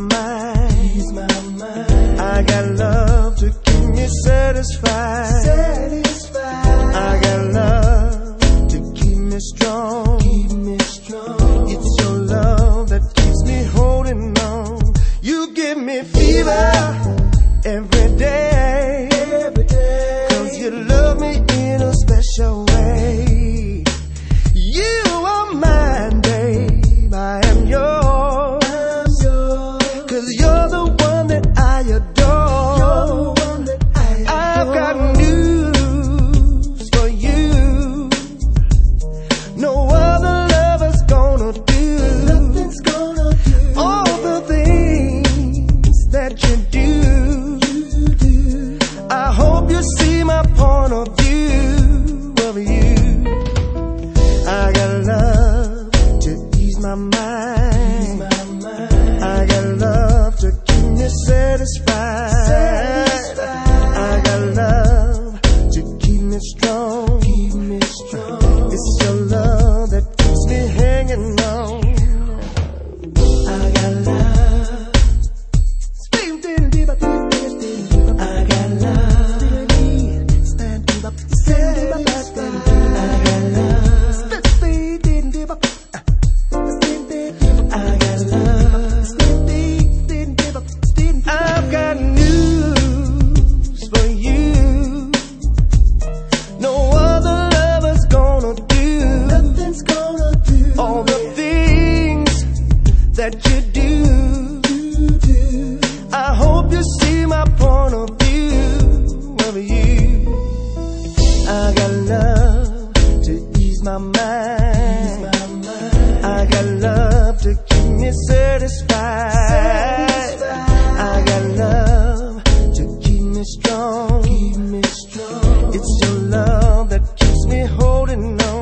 mind. I got love to keep me satisfied. I got love to keep me strong. It's your love that keeps me holding on. You give me fever every day, 'cause you love me in a special way. You are mine, babe, I am yours, 'cause you're the one that I adore. I've got news for you. No other lover's gonna do all the things that you do. I hope you see my point of view of you. I got love to ease my mind. I got love to keep me satisfied. I got love to keep me strong. It's your love that keeps me hanging on. I got love. I got love. I've got news for you. No other lover's gonna do all the things that you do. I hope you see my point of view of you. I got love to ease my mind. I got love to keep me satisfied. I got love to keep me strong. It's your love that keeps me holding on.